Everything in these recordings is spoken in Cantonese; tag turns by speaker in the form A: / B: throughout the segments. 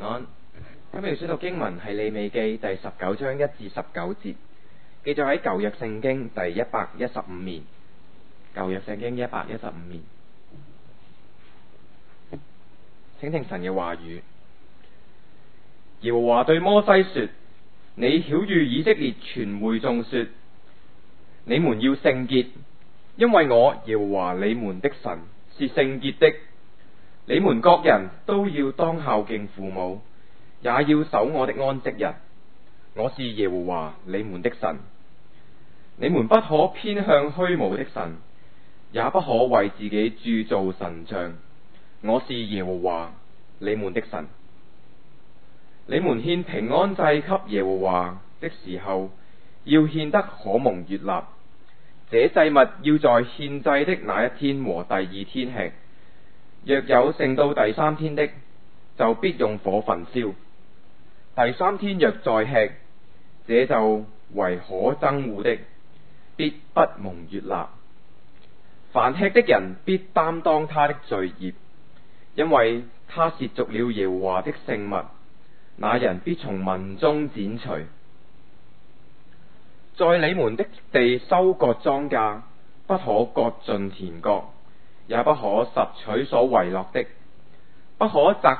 A: 安。今日要書讀經文係利未記第19章1至19節，記載喺舊約聖經第115面。舊約聖經115面，請聽神嘅話語。耶和華對摩西說：你曉諭以色列全會眾說，你們要聖潔，因為我耶和華你們的神是聖潔的。你們各人都要當孝敬父母，也要守我的安息日。我是耶和華你們的神。你們不可偏向虛無的神，也不可為自己鑄造神像。我是耶和華你們的神。你們獻平安祭給耶和華的時候，要獻得可蒙悅納。這祭物要在獻祭的那一天和第二天吃。若有剩到第三天的，就必用火焚燒。第三天若再吃，這就為可憎惡的，必不蒙悅納。凡吃的人必擔當他的罪孽，因為他褻瀆了耶和華的聖物，那人必從民中剪除。在你們的地收割莊稼，不可割盡田角，也不可拾取所遺落的，不可摘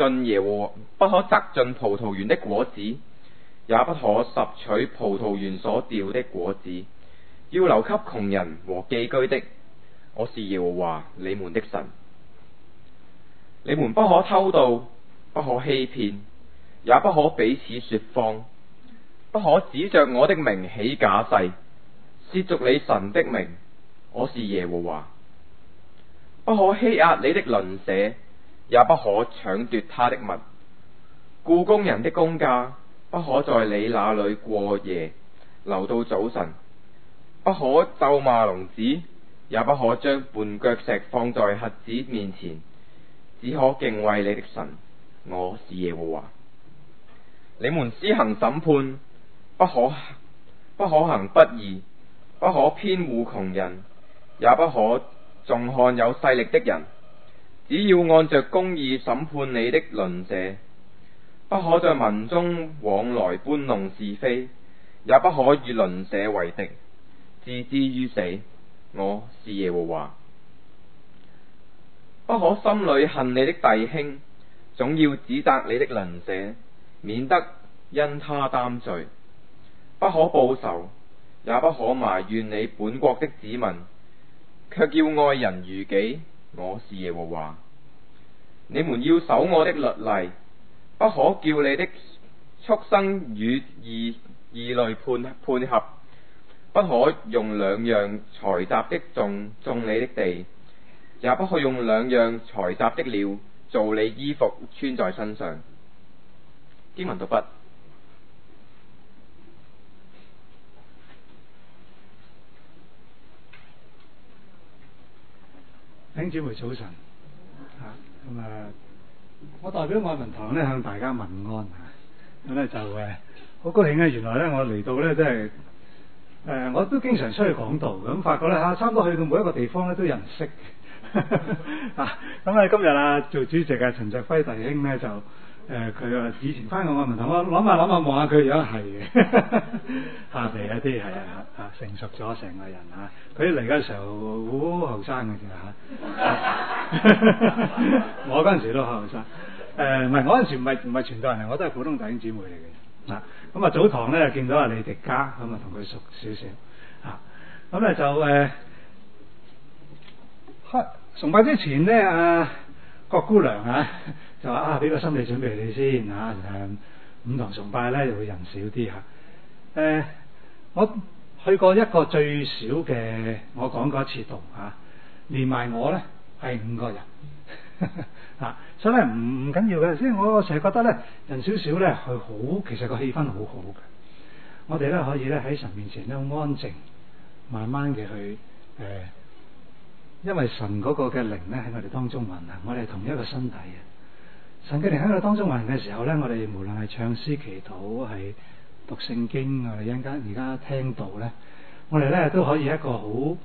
A: 盡葡萄園的果子，也不可拾取葡萄園所掉的果子，要留給窮人和寄居的。我是耶和華你們的神。你們不可偷盜，不可欺騙，也不可彼此說謊，不可指着我的名起假誓，褻瀆你神的名。我是耶和華。不可欺壓你的鄰舍，也不可搶奪他的物。僱工人的工價不可在你那裏過夜，留到早晨。不可咒罵聾子，也不可將絆腳石放在瞎子面前，只可敬畏你的神。我是耶和華。你們施行審判，不可行不義，不可偏護窮人，也不可重看有勢力的人，只要按着公義審判你的鄰舍。不可在民中往來搬弄是非，也不可與鄰舍為敵，置之於死。我是耶和華。不可心裏恨你的弟兄，總要指責你的鄰舍，免得因他擔罪。不可報仇，也不可埋怨你本國的子民，卻要愛人如己。我是耶和華。你們要守我的律例，不可叫你的畜生與異類配合，不可用兩樣財雜的種你的地，也不可用兩樣財雜的料做你衣服穿在身上。經文讀畢。
B: 弟兄姊妹早晨，我代表愛民堂咧向大家問安咁咧就好高興咧，原來咧我嚟到咧即係我都經常出去講道咁，發覺咧差唔多去到每一個地方咧都有人識咁今日做主席陳澤輝弟兄咧就佢話以前翻過愛民堂，我諗下望下佢而家係嘅下嚟一啲係成熟咗成個人佢嚟嘅時候好後生嘅啫我嗰陣時都好後生唔係我嗰陣時唔係傳道人，我都係普通弟兄姊妹嚟嘅咁早堂咧見到李迪嘉咁同佢熟少少咁咧就崇拜之前咧郭姑娘就話俾個心理準備你先五堂崇拜咧就會人少啲我去過一個最少嘅，我講過一次道連埋我咧係5個人所以咧唔緊要嘅，即係我成日覺得咧人少少咧係好，其實個氣氛好好嘅。我哋咧可以咧喺神面前咧好安靜，慢慢嘅去因為神嗰個嘅靈咧喺我哋當中運行，我哋係同一個身體嘅。神嘅靈喺我哋當中運行嘅時候咧，我哋無論係唱詩祈禱，係讀聖經，我哋而家聽道咧，我哋咧都可以一個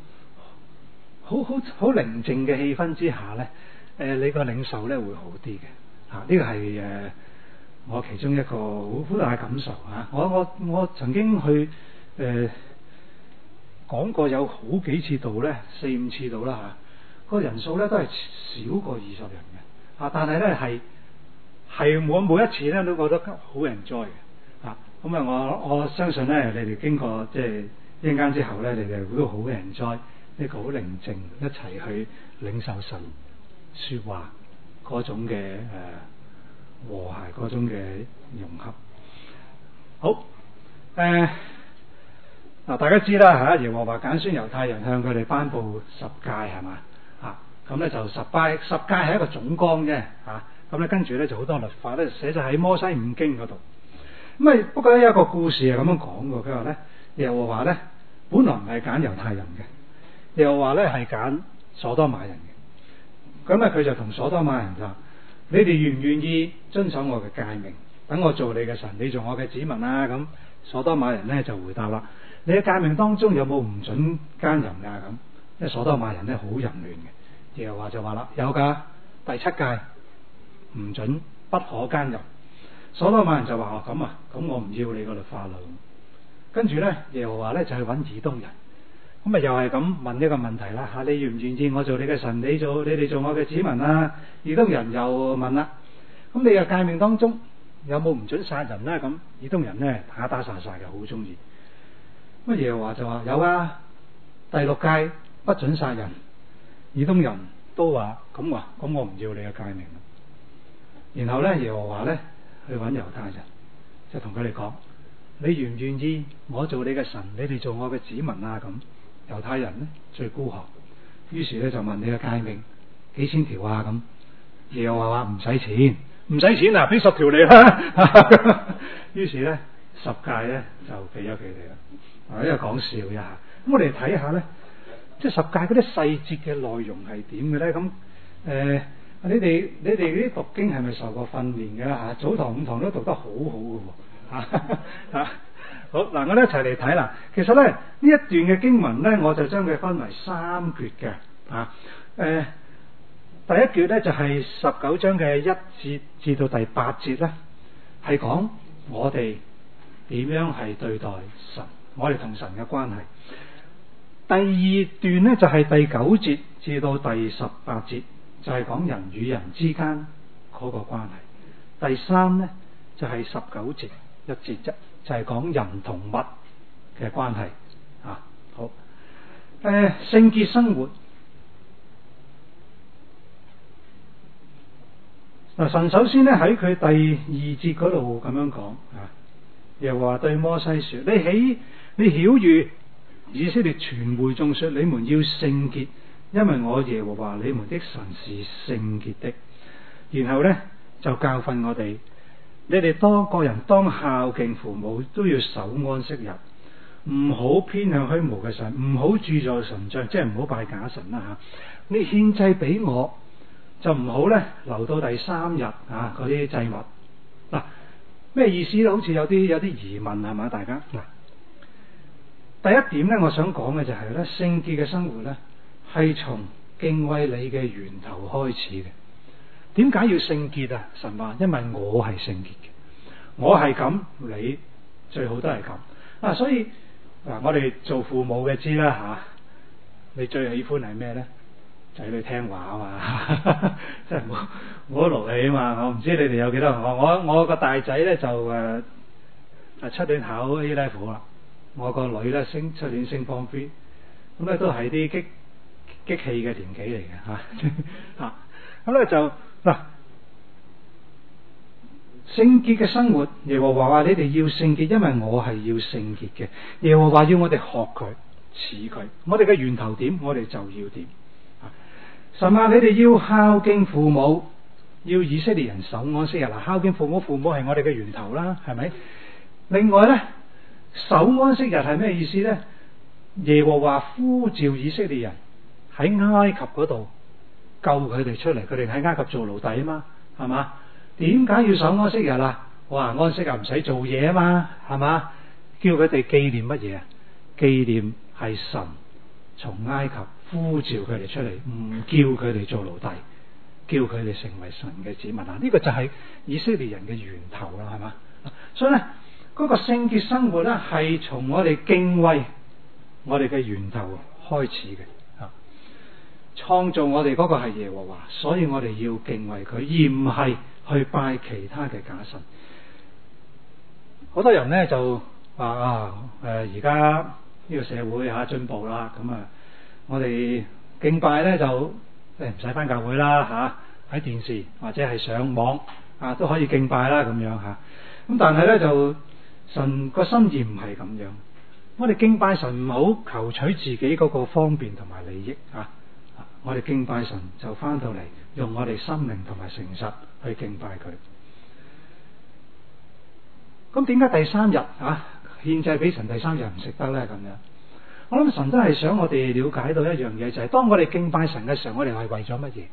B: 好寧靜嘅氣氛之下咧，你個領受咧會好啲嘅。呢個係我其中一個好大嘅感受嚇。我曾經去講過有好幾次度咧，4-5次度啦嚇。個人數咧都係少過20人嘅嚇，但係咧係我每一次咧都覺得好 enjoy 嘅嚇。咁啊，我相信咧，你哋經過即係一陣間之後咧，你哋都好 enjoy 呢個好寧靜一齊去領受神説話嗰種嘅和諧嗰種嘅融合。好嗱，大家知啦嚇，耶和華揀選猶太人向佢哋頒布十誡係嘛嚇，咁咧就十誡係一個總綱啫嚇，咁咧跟住咧就好多律法咧寫咗喺摩西五經嗰度。咁不過咧有一個故事係咁樣講嘅，佢話咧耶和華咧本來唔係揀猶太人嘅，耶和華咧係揀所多瑪人嘅。咁佢就同所多瑪人就話：你哋願唔願意遵守我嘅誡命，等我做你嘅神，你做我嘅子民啊？咁所多瑪人咧就回答啦：你嘅誡命當中有冇唔准奸淫啊？咁因為所多瑪人咧好淫亂嘅，耶和華就話啦：有㗎，第7誡唔准不可奸淫。所多瑪人就話：咁啊，咁我唔要你個律法啦。跟住咧，耶和華咧就去揾以東人，咁又係咁問一個問題啦嚇：你願唔願意我做你嘅神，你哋做我嘅子民啊？以東人又問啦：咁你嘅誡命當中有冇唔准殺人咧？咁以東人咧打殺嘅，好中意。咁耶和華就話：有啊，第6誡不准殺人。以東人都話：咁我唔要你嘅誡命。然後咧，耶和華咧去揾猶太人，就同佢哋講：你願唔願意我做你嘅神，你哋做我嘅子民啊？咁猶太人咧最孤寒，於是咧就問：你嘅誡命幾千條啊？咁耶和華話：唔使錢啊，俾10條你啦。於是咧10誡咧就俾咗佢哋啦。呢個講笑一下。咁我哋睇下咧，即係10誡嗰啲細節嘅內容係點嘅咧？咁你哋嗰啲讀經係咪受過訓練嘅啦？早堂午堂都讀得好好嘅喎。好嗱，我哋一齊嚟睇啦。其實咧呢一段嘅經文咧，我就將佢分為3節嘅。第一節咧就係19章嘅1節至到第8節咧，係講我哋點樣係對待神，我哋同神嘅關係。第2段咧就係第9節至到第18節，就係講人與人之間嗰個關係。第3咧就係19節1節啫，就係講人同物嘅關係。好，聖潔生活。嗱，神首先咧喺佢第2節嗰度咁樣講，耶和華對摩西說：你曉諭以色列全會眾說，你們要聖潔，因為我耶和華你們的神是聖潔的。然後咧就教訓我哋，你哋個人當孝敬父母，都要守安息日，唔好偏向虛無嘅神，唔好鑄造神像，即係唔好拜假神啦嚇。你獻祭俾我，就唔好咧留到第3日嗰啲祭物。嗱，咩意思咧？好似有啲疑問係嘛？大家嗱，第一點咧，我想講嘅就係咧，聖潔嘅生活咧係從敬畏你嘅源頭開始嘅。點解要聖潔啊？神話因為我係聖潔嘅，我係咁，你最好都係咁。所以嗱，我哋做父母嘅知啦嚇，你最喜歡係咩咧？仔女聽話啊嘛，即係唔好勞氣啊嘛。我唔知你哋有幾多我個大仔咧就出年考 A level 啦，我個女咧出年升 Form 3，咁咧都係啲激氣嘅年紀嚟嘅嚇。咁咧就嗱，聖潔嘅生活，耶和華話你哋要聖潔，因為我係要聖潔嘅。耶和華要我哋學佢似佢，我哋嘅源頭點，我哋就要點。神話你哋要孝敬父母，要以色列人守安息日。嗱，孝敬父母係我哋嘅源頭啦，係咪？另外咧，守安息日係咩意思咧？耶和華呼召以色列人喺埃及嗰度救佢哋出嚟，佢哋喺埃及做奴隸啊嘛，係嘛？點解要守安息日啊？哇，安息日唔使做嘢啊嘛，係嘛？叫佢哋紀念乜嘢啊？紀念係神從埃及呼召佢哋出嚟，唔叫佢哋做奴隸， 叫佢哋成為神嘅子民啊！呢個就係以色列人嘅源頭啦，係嘛？所以咧，嗰個聖潔生活咧，係從我哋敬畏我哋嘅源頭開始嘅啊！創造我哋嗰個係耶和華，所以我哋要敬畏佢，而唔係去拜其他嘅假神。好多人咧就話而家呢個社會進步啦，咁我哋敬拜咧就唔使返教會啦喺電視或者係上網都可以敬拜啦咁樣咁但係咧就神個心意唔係咁樣，我哋敬拜神唔好求取自己嗰個方便同埋利益我哋敬拜神就返到嚟用我哋心靈同埋誠實去敬拜佢。咁點解第三日獻祭俾神第三日唔食得咧？咁樣，我諗神都係想我哋了解到一樣嘢，就係當我哋敬拜神嘅時候，我哋係為咗乜嘢？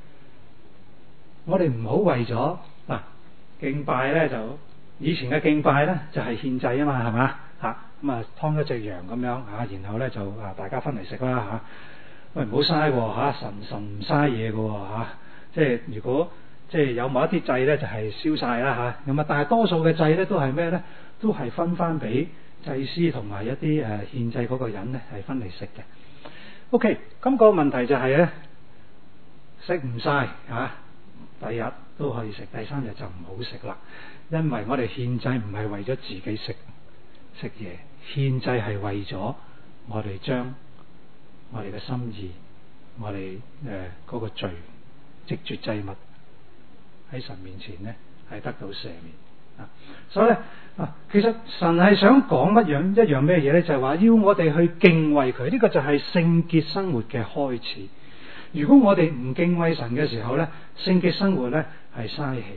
B: 我哋唔好為咗敬拜咧，就以前嘅敬拜咧就係獻祭啊嘛，係嘛咁劏一隻羊咁樣然後咧就大家分嚟食啦喂，唔好嘥神唔嘥嘢嘅即係如果即係有某一啲祭咧就係燒晒啦咁但係多數嘅祭咧都係咩咧？都係分翻俾祭司同埋一啲獻祭嗰個人咧係分嚟食嘅。OK， 咁個問題就係咧食唔晒第日都可以食，第三日就唔好食啦。因為我哋獻祭唔係為咗自己食嘢，獻祭係為咗我哋將我哋嘅心意，我哋嗰個罪藉住祭物喺神面前咧係得到赦免所以咧其實神係想講一樣咩嘢咧？就係話要我哋去敬畏佢，呢個就係聖潔生活嘅開始。如果我哋唔敬畏神嘅時候咧，聖潔生活咧係嘥氣。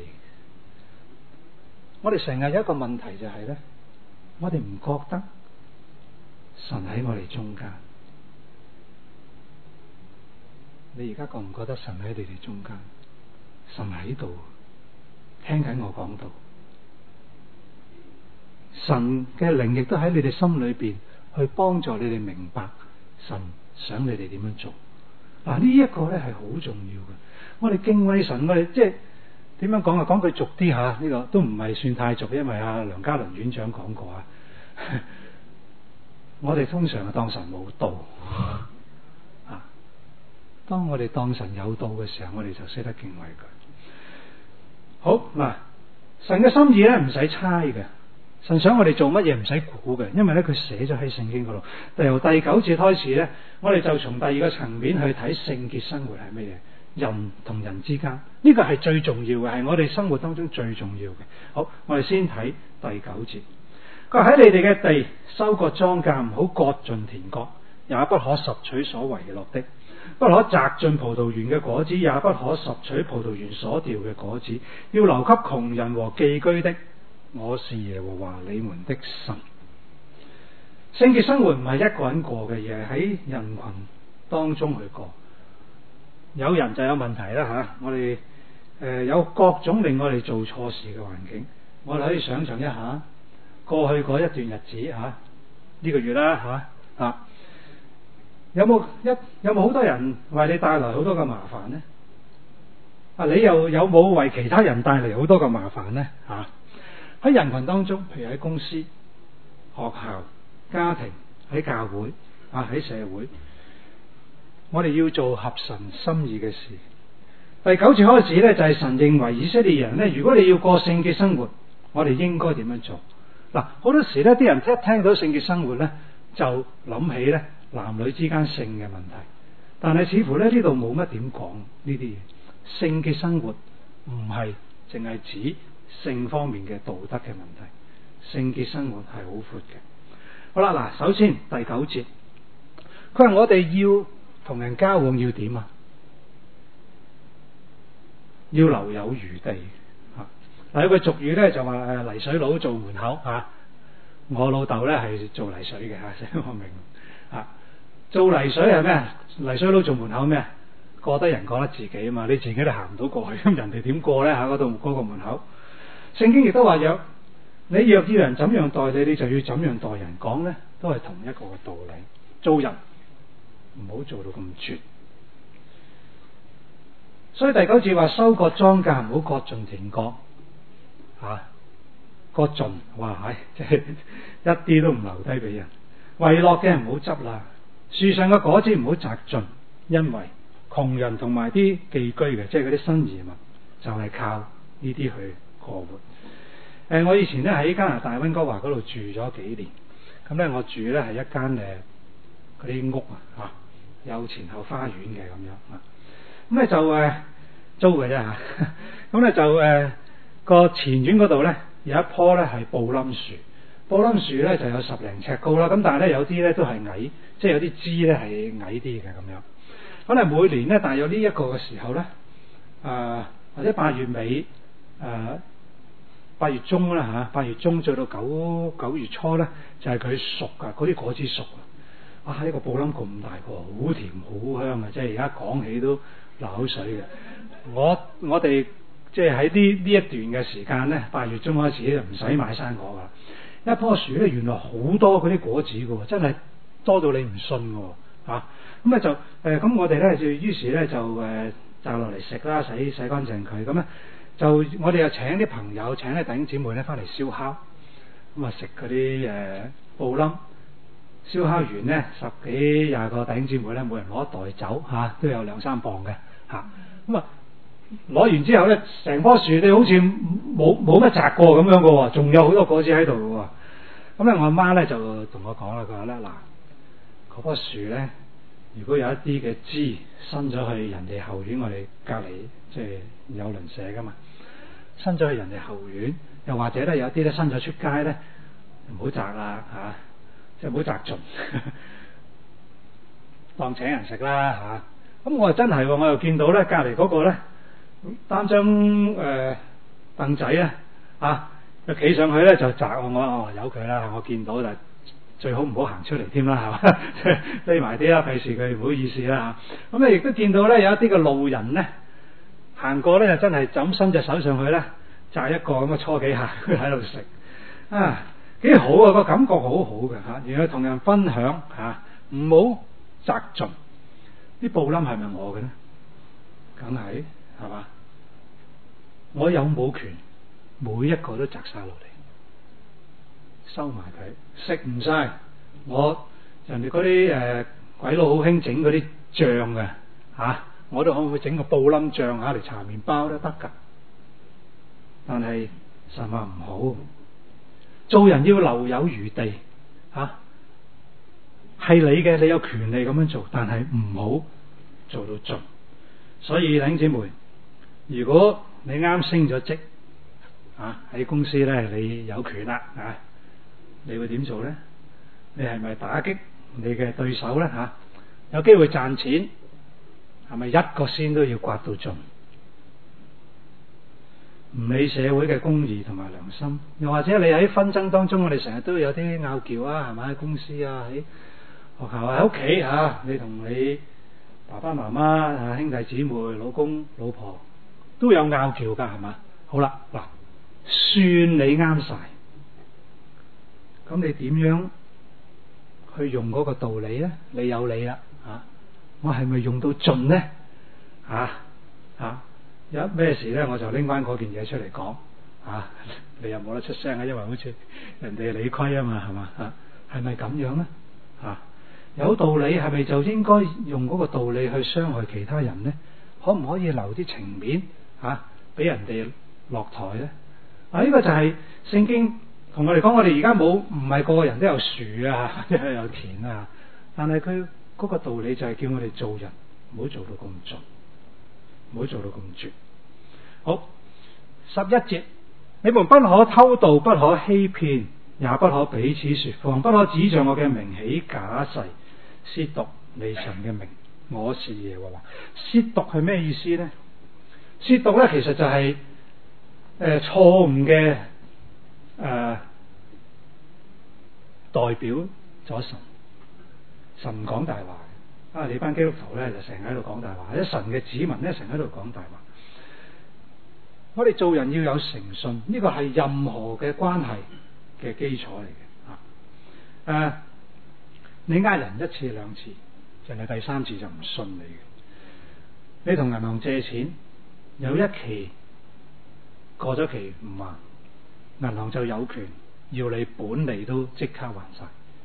B: 我哋成日有一個問題就係咧，我哋唔覺得神喺我哋中間。你而家覺唔覺得神喺你哋中間？神喺度聽緊我講道，神嘅靈亦都喺你哋心裏邊去幫助你哋明白神想你哋點樣做。呢一個咧係好重要嘅。我哋敬畏神，我哋即係點樣講講句俗啲呢個都唔係算太俗，因為梁家麟院長講過我哋通常係當神冇道當我哋當神有道嘅時候，我哋就識得敬畏佢。好神嘅心意咧唔使猜嘅，神想我哋做乜嘢唔使估嘅，因為咧佢寫咗喺聖經嗰度。由第9節開始咧，我哋就從第二個層面去睇聖潔生活係乜嘢，人同人之間呢個係最重要嘅，係我哋生活當中最重要嘅。好，我哋先睇第9節。佢話喺你哋嘅地收割莊稼，唔好割盡田角，也不可拾取所遺落的。不可摘盡葡萄園嘅果子，也不可拾取葡萄園所掉嘅果子，要留給窮人和寄居的。我是耶和華你們的神。聖潔生活唔係一個人過嘅嘢，喺人群當中去過。有人就有問題啦我哋有各種令我哋做錯事嘅環境，我哋可以想象一下過去嗰一段日子呢個月啦有冇好多人為你帶來好多嘅麻煩呢？你又有冇為其他人帶嚟好多嘅麻煩呢？喺人群當中，譬如喺公司、學校、家庭、喺教會喺社會，我哋要做合神心意嘅事。第9節開始呢，就係神認為以色列人呢，如果你要過聖潔生活，我哋應該點樣做？好多時呢啲人一聽到聖潔生活呢，就諗起呢男女之間性嘅問題，但係似乎呢度冇乜點講呢啲嘢。聖潔生活唔係淨係指性方面嘅道德嘅問題，聖潔生活係好闊嘅。好啦，首先第9節，佢話我哋要同人交往要點要留有餘地有句俗語咧就話泥水佬做門口我老豆咧係做泥水嘅所以我明做泥水係咩？泥水佬做門口咩？過得人過得自己啊嘛，你自己都行唔到過去，咁人哋點過咧嗰度嗰個門口？聖經亦都話你若要人怎樣待你，你就要怎樣待人。講咧都係同一個嘅道理。做人唔好做到咁絕。 所以第9節話收割莊稼唔好割盡田角，割盡，哇係，即係一啲都唔留低俾人。遺落嘅唔好執啦，樹上嘅果子唔好摘盡，因為窮人同埋啲寄居嘅，即係嗰啲新移民，就係靠呢啲去過活。我以前咧喺加拿大溫哥華嗰度住咗幾年，咁咧我住咧係一間嗰啲屋有前後花園嘅咁樣咁咧就租嘅啫嚇。咁咧就個前院嗰度咧有一棵咧係布冧樹，布冧樹咧就有10零尺高啦。咁但係咧有啲咧都係矮，即係有啲枝咧係矮啲嘅咁樣。咁咧每年咧大約呢一個嘅時候咧，或者8月尾8月中啦8月中做到9月初咧，就係佢熟噶，嗰啲果子熟啊！呢個布冧咁大個，好甜好香啊！即係而家講起都流口水嘅。我哋即係喺呢一段嘅時間咧，8月中開始就唔使買生果噶，一棵樹咧原來好多嗰啲果子噶，真係多到你唔信噶咁咧就咁我哋咧就於是咧就摘落嚟食啦，洗乾淨佢咁咧。就我哋又請啲朋友，請啲弟兄姊妹咧翻嚟燒烤，咁啊食嗰啲布冧，燒烤完咧10幾20個弟兄姊妹咧，每人攞一袋酒都有2-3磅嘅咁啊攞完之後咧，成棵樹你好似冇乜摘過咁樣嘅喎，仲有好多果子喺度嘅喎。咁咧我阿媽咧就同我講啦，佢話咧嗱，嗰棵樹咧，如果有一啲嘅枝伸咗去人哋後院，我哋隔離即係有鄰舍噶嘛，伸咗去人哋後院，又或者咧有啲咧伸咗出街咧，唔好摘啦即係唔好摘盡，當請人食啦咁我真係我又見到咧隔離嗰個咧擔張凳仔咧就企上去咧就摘我由佢啦，我見到就最好唔好行出嚟添啦，係嘛，匿埋啲啦，費事佢唔好意思啦咁你亦都見到咧有一啲嘅路人咧行過咧就真係就咁伸隻手上去咧摘一個咁搓幾下佢喺度食幾好啊，個感覺好好嘅原來同人分享唔好摘盡。啲布冧係咪我嘅咧？梗係嘛，我有冇權每一個都摘晒落嚟收埋佢食唔晒？人哋嗰啲鬼佬好興整嗰啲醬嘅我都可唔可以整個布冧醬嚟搽麵包都得噶？但係神話唔好，做人要留有餘地係你嘅，你有權利咁樣做，但係唔好做到盡。所以弟兄姊妹，如果你啱升咗職喺公司咧，你有權啦你會點做咧？你係咪打擊你嘅對手咧有機會賺錢，係咪一個先都要刮到盡？唔理社會嘅公義同埋良心，又或者你喺紛爭當中，我哋成日都有啲拗撬係咪喺公司喺學校喺屋企你同你爸爸媽媽兄弟姊妹老公老婆都有拗撬噶係嘛？好啦嗱，算你啱晒，咁你點樣去用嗰個道理咧？你有理啦我係咪用到盡咧有咩事咧我就拎翻嗰件嘢出嚟講你又冇得出聲因為好似人哋理虧啊嘛係嘛係咪咁樣咧有道理係咪就應該用嗰個道理去傷害其他人咧？可唔可以留啲情面俾人哋落台咧？呢個就係聖經同我哋講，我哋而家唔係個個人都有樹或者有田但係佢嗰個道理就係叫我哋做人唔好做到咁盡，唔好做到咁絕。好，11節，你們不可偷盜，不可欺騙，也不可彼此說謊，不可指着我嘅名起假誓，褻瀆你神嘅名，我是耶和華。褻瀆係咩意思呢？褻瀆咧其實就係錯誤嘅代表咗神，神唔講大話你班基督徒咧就成日喺度講大話，或者神嘅子民咧成日喺度講大話。我哋做人要有誠信，呢個係任何嘅關係嘅基礎嚟嘅你呃人1次2次，人哋第3次就唔信你嘅。 你同銀行借錢，有一期過咗期唔還，銀行就有權要你本利都即刻還晒。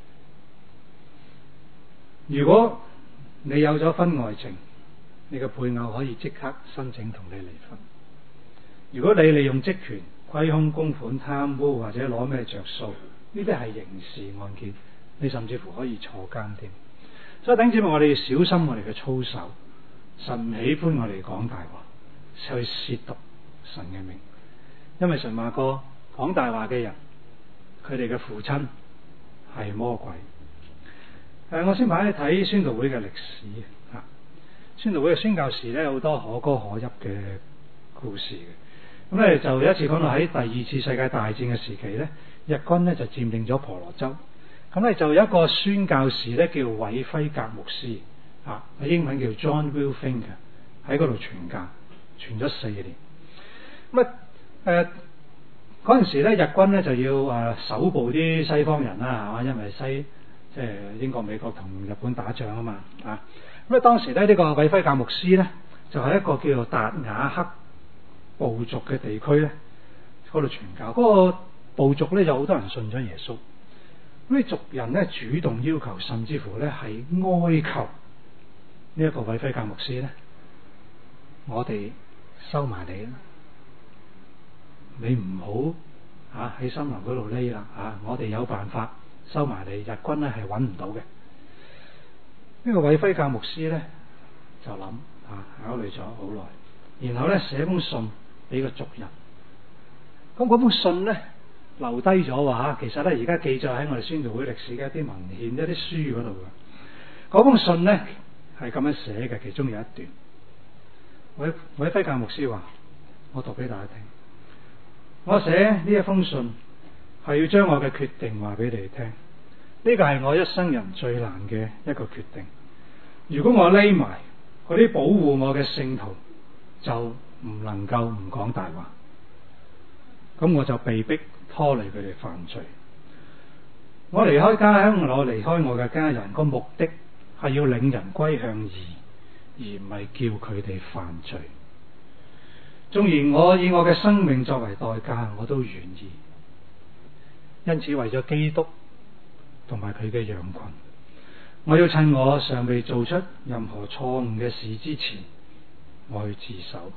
B: 如果你有咗婚外情，你嘅配偶可以即刻申請同你離婚。如果你利用職權虧空公款、貪污或者攞咩着數，呢啲係刑事案件，你甚至乎可以坐監添。所以弟兄姊妹，我哋要小心我哋嘅操守。神唔喜歡我哋講大話，去褻瀆神嘅名，因為神話過講大話嘅人，佢哋嘅父親係魔鬼。我先排睇宣道會嘅歷史啊。宣道會嘅宣教士咧，好多可歌可泣嘅故事嘅。咁咧就有一次講到喺第二次世界大戰嘅時期咧，日軍咧就佔領咗婆羅洲。咁咧就有一個宣教士咧叫韋輝格牧師。英文叫 John Wilfink 喺嗰度傳教，傳咗4年。咁嗰陣時咧，日軍咧就要搜捕啲西方人啦，係嘛？因為即係英國、美國同日本打仗啊嘛，咁當時咧呢個韋輝格牧師咧就喺一個叫做達雅克部族嘅地區咧嗰度傳教。嗰個部族咧有好多人信咗耶穌，咁啲族人咧主動要求，甚至乎咧係哀求。呢一個韋輝格牧師咧，我哋收埋你啦，你唔好喺森林嗰度匿啦，我哋有辦法收埋你，日軍咧係揾唔到嘅。呢個韋輝格牧師咧就諗考慮咗好耐，然後咧寫封信俾個族人。咁嗰封信咧留低咗話其實咧而家記載喺我哋宣道會歷史嘅一啲文獻、一啲書嗰度嘅。嗰封信咧係咁樣寫嘅，其中有一段，韋輝格牧師話：我讀俾大家聽。我寫呢一封信係要將我嘅決定話俾你哋聽。呢個係我一生人最難嘅一個決定。如果我匿埋，嗰啲保護我嘅聖徒就唔能夠唔講大話，咁我就被逼拖累佢哋犯罪。我離開家鄉，我離開我嘅家人，個目的係要領人歸向義，而唔係叫佢哋犯罪。縱然我以我嘅生命作為代價，我都願意。因此為咗基督同埋佢嘅羊群，我要趁我尚未做出任何錯誤嘅事之前，我去自首。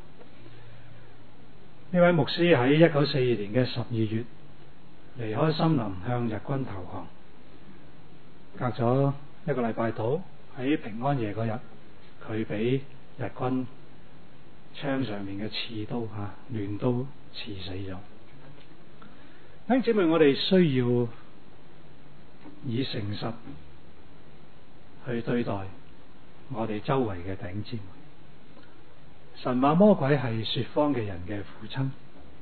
B: 呢位牧師喺1942年嘅12月離開森林，向日軍投降。隔咗1個禮拜到，喺平安夜嗰日，佢俾日軍槍上面嘅刺刀亂刀刺死咗。弟兄姊妹，我哋需要以誠實去對待我哋周圍嘅弟兄姊妹。神話魔鬼係說謊嘅人嘅父親。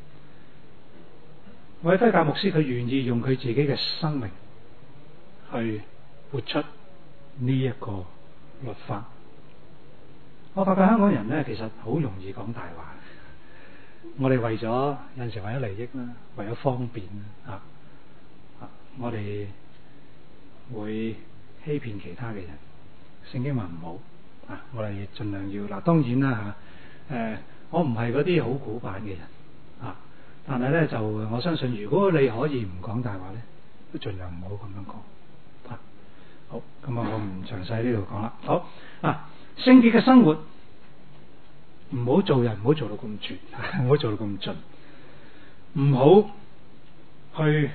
B: 韋輝格牧師佢願意用佢自己嘅生命去活出呢一個律法。我發覺香港人咧，其實好容易講大話。我哋為咗有陣時為咗利益啦，為咗方便我哋會欺騙其他嘅人。聖經話唔好我哋盡量要當然啦我唔係嗰啲好古板嘅人但係咧就我相信，如果你可以唔講大話咧，都盡量唔好咁樣講好，咁我唔詳細呢度講啦。好聖潔嘅生活，唔好做人，唔好做到咁絕，唔好做到咁盡，唔好去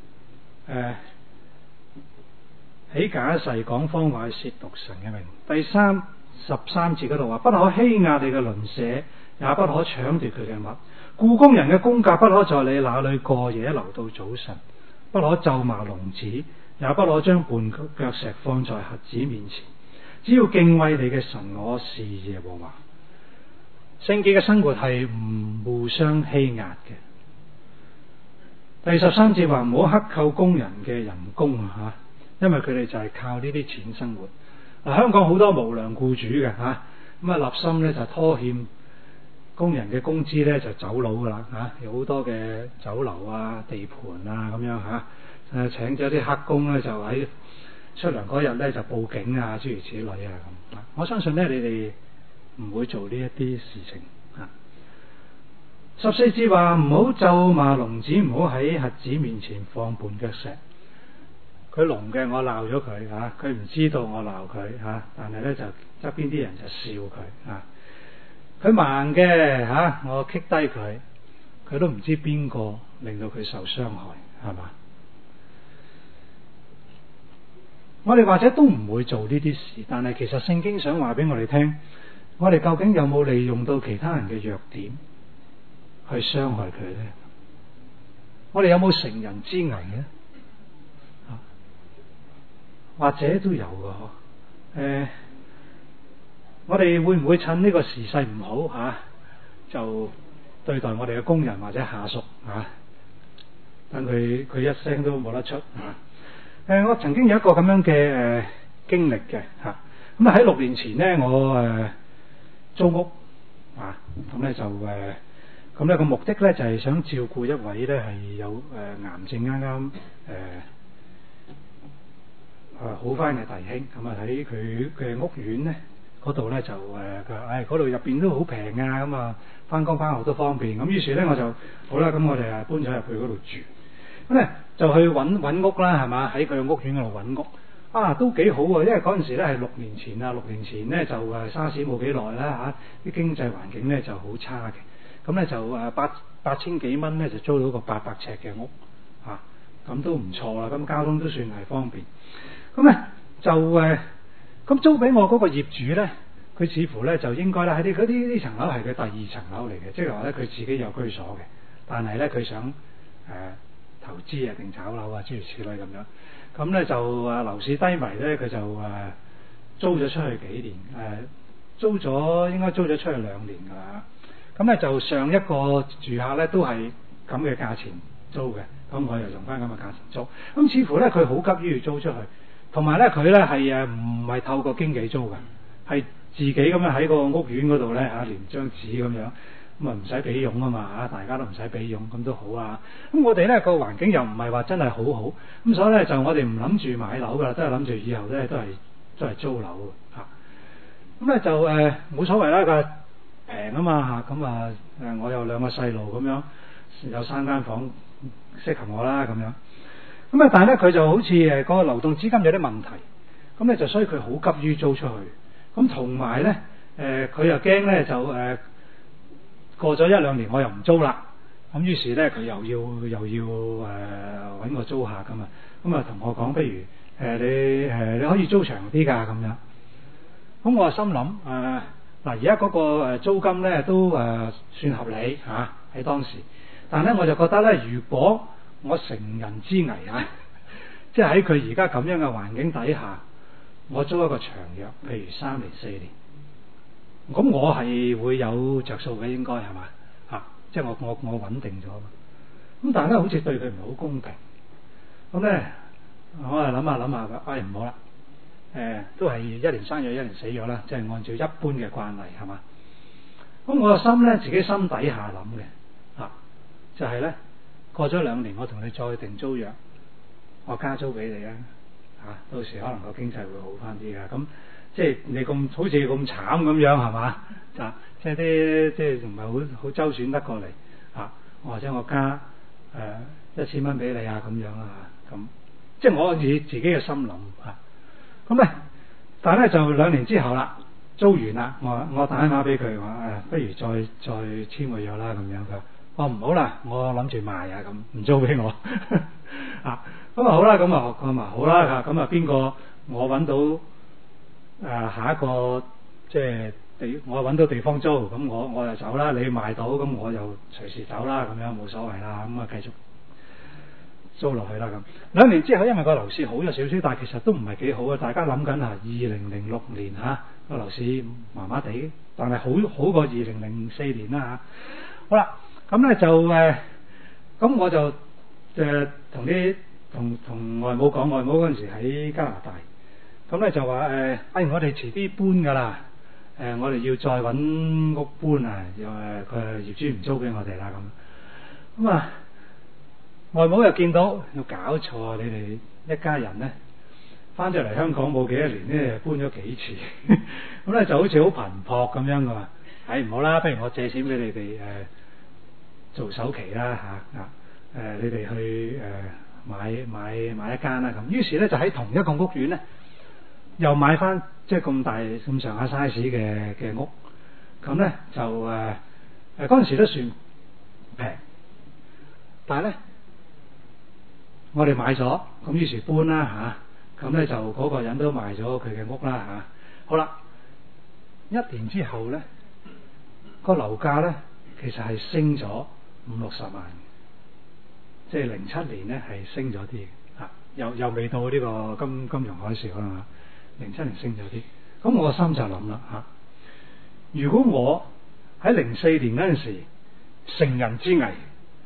B: 起假誓講謊話去褻瀆神嘅名。第13節嗰度話：不可欺壓你嘅鄰舍，也不可搶奪佢嘅物。僱工人嘅工價不可在你那裏過夜留到早晨，不可咒罵聾子，也不可將絆腳石放在瞎子面前。只要敬畏你嘅神，我是耶和華。聖潔嘅生活係唔互相欺壓嘅。第13節話唔好克扣工人嘅人工因為佢哋就係靠呢啲錢生活。香港好多無良僱主嘅立心咧就拖欠工人嘅工資咧就走佬噶啦有好多嘅酒樓地盤咁樣請咗啲黑工咧就喺出糧嗰日咧就報警諸如此類咁。我相信咧你哋唔會做呢一啲事情啊。14節話唔好咒罵聾子，唔好喺瞎子面前放絆腳石。佢聾嘅，我鬧咗佢嚇，佢唔知道我鬧佢嚇，但係咧就側邊啲人就笑佢嚇。佢盲嘅嚇，我棘低佢，佢都唔知邊個令到佢受傷害，係嘛？我哋或者都唔會做呢啲事，但係其實聖經想話俾我哋聽，我哋究竟有冇利用到其他人嘅弱點去傷害佢咧？我哋有冇乘人之危咧？或者都有嘅，我哋會唔會趁呢個時勢唔好就對待我哋嘅工人或者下屬等佢一聲都冇得出我曾經有一個咁樣嘅經歷嘅咁喺6年前呢，我租屋咁咧就咁咧個目的咧就係想照顧一位咧係有癌症啱啱好翻嘅弟兄，咁喺佢嘅屋苑咧嗰度咧就佢話嗰度入邊都好平咁翻工翻學都方便，咁於是咧我就好啦，咁我哋搬咗入去嗰度住，咁咧就去揾屋啦，係嘛？喺佢嘅屋苑嗰度揾屋都幾好因為嗰陣時咧係6年前6年前咧就沙士冇幾耐啦啲經濟環境咧就好差嘅，咁咧就8000幾蚊咧就租到個800尺嘅屋咁都唔錯啦，咁交通都算係方便。咁咧就咁租俾我嗰個業主咧，佢似乎咧就應該咧喺呢層樓係佢第2層樓嚟嘅，即係話咧佢自己有居所嘅，但係咧佢想投資定炒樓諸如此類咁樣。咁咧就樓市低迷咧，佢就租咗出去幾年，應該租咗出去2年㗎啦。咁咧就上一個住客咧都係咁嘅價錢租嘅，咁我又用翻咁嘅價錢租。咁似乎咧佢好急於要租出去。同埋咧，佢咧係唔係透過經紀租嘅，係自己咁樣喺個屋苑嗰度咧連張紙咁樣，咁唔使俾佣啊嘛大家都唔使俾佣，咁都好啊。咁我哋咧個環境又唔係話真係好好，咁所以咧就我哋唔諗住買樓噶啦，都係諗住以後咧都係租樓咁咧就冇所謂啦，佢平啊嘛咁我有2個細路咁樣，有3間房適合我啦咁樣。咁但係咧佢就好似個流動資金有啲問題，咁咧就所以佢好急於租出去。咁同埋咧佢又驚咧就過咗1-2年我又唔租啦，咁於是咧佢又要揾個租客㗎嘛，咁同我講，不如你可以租長啲㗎咁樣。咁我心諗嗱而家嗰個租金咧都算合理喺當時，但係咧我就覺得咧如果我乘人之危即係喺佢而家咁樣嘅環境底下，我租一個長約，譬如3年4年，咁我係會有着數嘅，應該係嘛即係我穩定咗。咁但係咧好似對佢唔係好公平。咁咧我諗下唔好啦，都係1年生約1年死約啦，即係按照一般嘅慣例係嘛。咁我個心咧自己心底下諗嘅就係咧。過咗2年，我同你再定租約，我加租俾你到時可能個經濟會好翻啲㗎。咁即係你好似咁慘咁樣係嘛？即係即係唔係好周轉得過嚟或者我加1000蚊俾你咁樣咁即係我自己嘅心諗咁咧，但係咧就2年之後啦，租完啦，我打電話俾佢話不如再簽個約啦咁樣佢。唔好啦，我諗住賣咁唔租俾我咁好啦，咁好啦咁邊個我揾到下一個即係我揾到地方租，咁我就走啦，你賣到咁我又隨時走啦，咁樣冇所謂啦，咁繼續租落去啦咁。2年之後，因為個樓市好咗少少，但係其實都唔係幾好啊。大家諗緊2006年個樓市麻麻地，但係好過2004年啦好啦。咁咧就咁我就同外母講，外母嗰陣時喺加拿大，咁咧就話我哋遲啲搬噶啦，我哋要再揾屋搬佢業主唔租俾我哋啦咁外母又見到有搞錯，你哋一家人咧翻咗嚟香港冇幾多年咧，搬咗幾次，咁咧就好似好頻撲咁樣嘅話，唔好啦，不如我借錢俾你哋做首期啦你哋去買一間啦咁。於是咧就喺同一個屋苑咧，又買翻即係咁大咁上下 size 嘅屋，咁咧就嗰陣時都算平，但係咧我哋買咗，咁於是搬啦咁咧就嗰個人都賣咗佢嘅屋啦好啦，一年之後咧，個樓價咧其實係升咗50-60萬，即係07年咧係升咗啲又未到呢個金融海嘯啦07年升咗啲，咁我心就諗啦如果我喺04年嗰陣時乘人之危，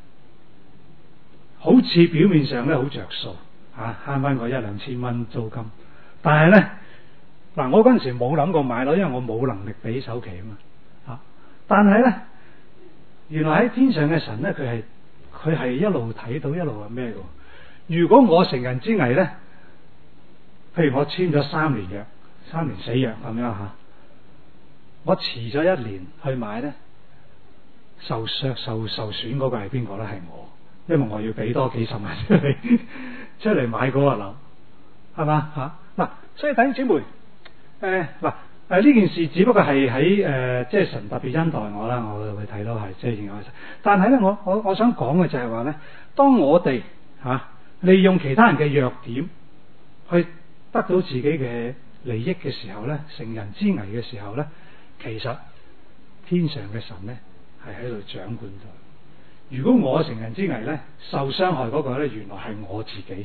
B: 好似表面上咧好着數慳翻個1-2千蚊租金，但係咧我嗰陣時冇諗過買樓，因為我冇能力俾首期啊嘛但係咧原來喺天上嘅神咧，佢係一路睇到一路係咩嘅？如果我乘人之危咧，譬如我簽咗3年約，3年死約咁樣我遲咗1年去買咧，受損嗰個係邊個咧？係我，因為我要俾多幾十萬出嚟買嗰個樓，係嘛所以弟兄姊妹，呢件事只不過係喺即係神特別恩待我啦，我會睇到係即係應該。但係咧，我想講嘅就係話咧，當我哋利用其他人嘅弱點去得到自己嘅利益嘅時候咧，乘人之危嘅時候咧，其實天上嘅神咧係喺度掌管咗。如果我乘人之危咧，受傷害嗰個咧，原來係我自己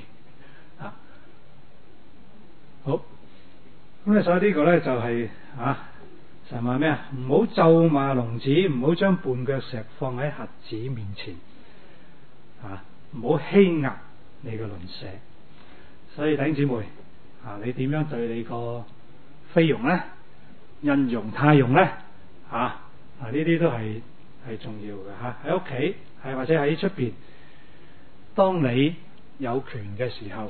B: 好。咁咧，所以呢個咧就係神話咩唔好咒罵聾子，唔好將絆腳石放喺瞎子面前唔好欺壓你嘅鄰舍。所以弟兄姊妹你點樣對你個菲傭咧、印傭、泰傭咧呢啲都係重要嘅喺屋企或者喺出邊，當你有權嘅時候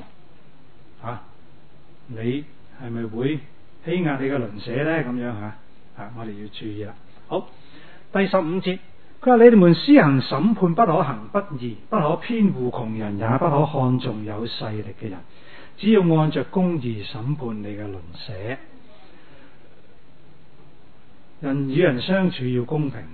B: 你係咪會欺壓你嘅鄰舍咧？咁樣我哋要注意啦。好，第15節，佢話你哋們施行審判，不可行不義，不可偏護窮人，也不可看重有勢力嘅人，只要按着公義審判你嘅鄰舍。人與人相處要公平。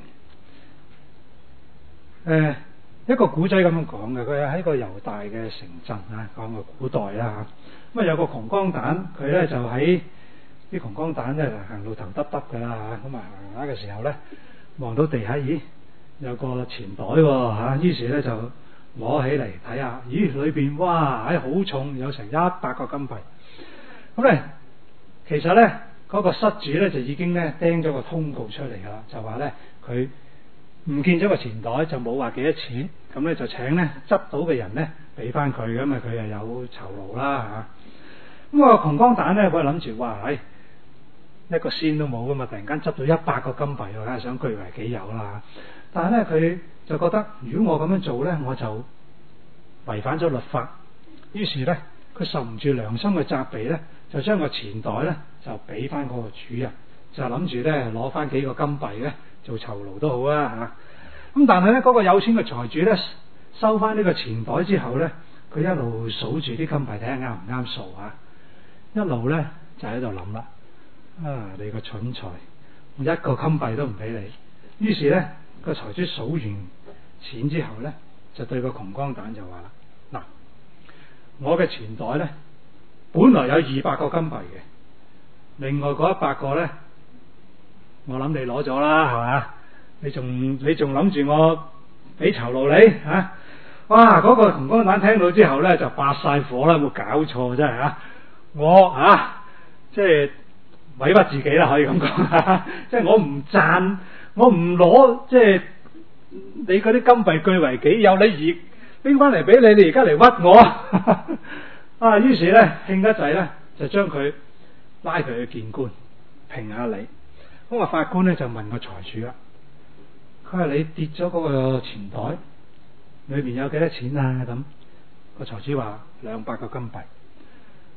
B: 一個古仔咁樣講嘅，佢係喺個猶大嘅城鎮講個古代啦咁有個窮光蛋，佢咧就喺啲窮光蛋咧行路頭耷耷噶啦咁行下嘅時候咧，望到地下咦有個錢袋於是咧就攞起嚟睇下，咦裏邊哇好重，有成100個金幣。咁咧其實咧嗰個失主咧就已經咧釘咗個通告出嚟噶啦，就話咧佢唔見咗個錢袋，就冇話幾多錢，咁咧就請咧執到嘅人咧俾翻佢，咁佢又有酬勞啦咁個窮光蛋咧，佢諗住哇一個仙都冇噶嘛，突然間執到100個金幣，我梗係想據為己有啦。但係咧佢就覺得如果我咁樣做咧，我就違反咗律法，於是咧佢受唔住良心嘅責備咧，就將個錢袋咧就俾翻嗰個主人，就諗住咧攞翻幾個金幣咧做酬勞都好啊咁但係咧嗰個有錢嘅財主咧收翻呢個錢袋之後咧，佢一路數住啲金幣睇下啱唔啱數一路咧就喺度諗啦，你個蠢材，我1個金幣都唔俾你。於是咧個財主數完錢之後咧，就對個窮光蛋就話啦，嗱，我嘅錢袋咧本來有200個金幣嘅，另外嗰100個咧，我諗你攞咗啦，係嘛？你仲諗住我俾酬勞你哇！嗰個窮光蛋聽到之後咧就發晒火啦，有冇搞錯真係我即係委屈自己啦，可以咁講即係我唔賺，我唔攞，即係你嗰啲金幣據為己有，你而拎翻嚟俾你，你而家嚟屈我於是咧興得滯咧，就將佢拉佢去見官評下理。咁個法官咧就問個財主啦，佢話你跌咗嗰個錢袋裏邊有幾多錢咁個財主話200個金幣。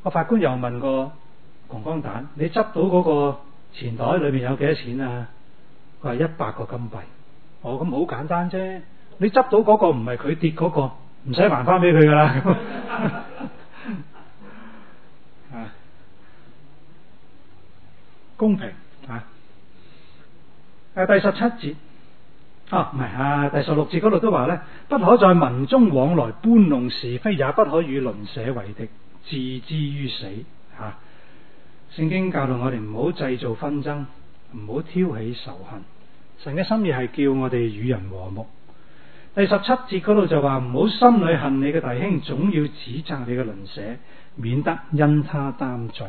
B: 個法官又問個窮光蛋：你執到嗰個錢袋裏面有幾多錢啊？佢話100個金幣。哦，咁好簡單啫。你執到嗰個唔係佢跌嗰個，唔使還翻俾佢噶啦。啊，公平啊！第17節唔係啊，第16節嗰度都話咧，不可在民中往來搬弄是非，也不可與鄰舍為敵，置之於死。聖經教導我哋唔好製造紛爭，唔好挑起仇恨。神嘅心意係叫我哋與人和睦。第17節嗰度就話唔好心裏恨你嘅弟兄，總要指責你嘅鄰舍，免得因他擔罪。